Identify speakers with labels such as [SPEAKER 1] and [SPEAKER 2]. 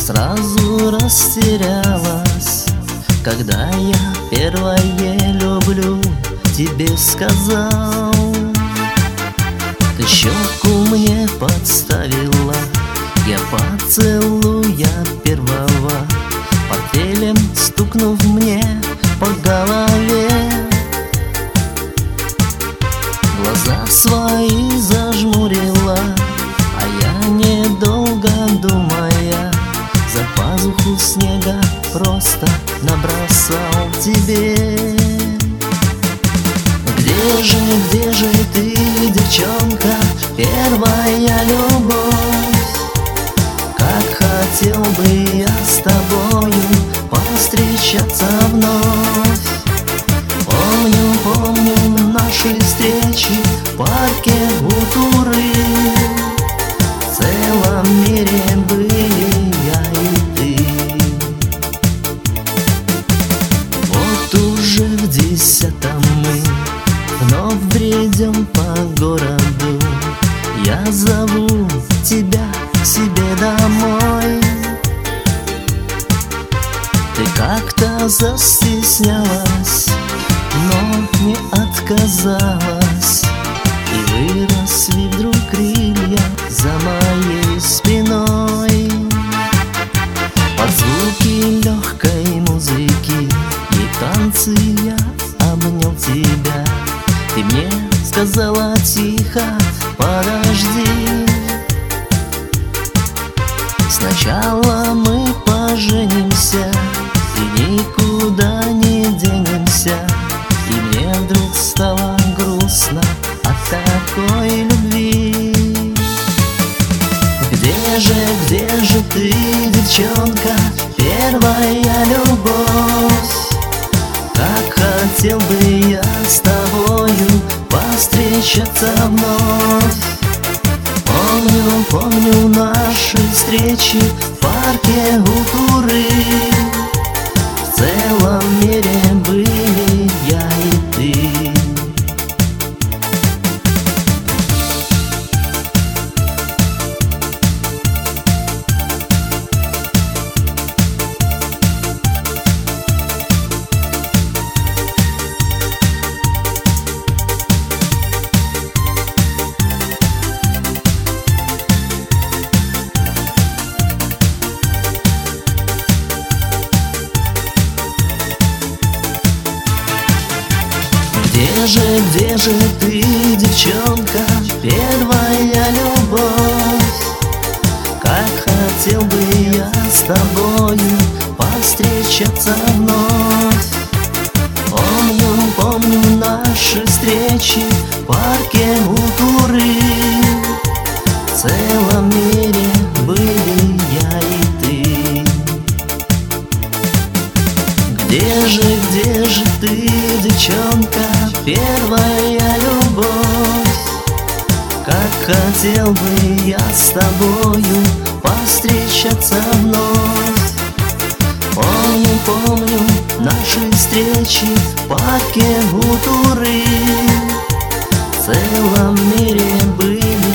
[SPEAKER 1] сразу растерялась, когда я первое люблю тебе сказал. Ты щеку мне подставила, я поцелуя первого, портфелем стукнув мне по голове. Глаза свои зажмурила, а я, недолго думая, за пазуху снега просто набросал тебе. Где же ты, девчонка, первая любовь? Как хотел бы я с тобою повстречаться вновь. Помню наши встречи в парке у Туры. В целом мире были я и ты. Вот уже в 10-м мы вновь бредем по городу. Я зову тебя к себе домой. Ты как-то застеснялась, но не отказалась, и выросли вдруг крылья за моей спиной. Под звуки легкой музыки и танцы я обнял тебя. Ты мне сказала тихо: подожди, сначала мы поженимся и никуда не денемся. И мне вдруг стало грустно от такой любви. Где же ты, девчонка, первая любовь? Как хотел бы я с тобою повстречаться вновь. Помню наши встречи в парке у Туры. В целом мире были я и ты. Где же ты, девчонка, первая любовь? Как хотел бы я с тобою повстречаться вновь. Помню наши встречи в парке у Туры. В целом мире были я и ты. Где же ты, девчонка, первая любовь? Как хотел бы я с тобою повстречаться вновь. Помню наши встречи в парке у Туры. В целом мире были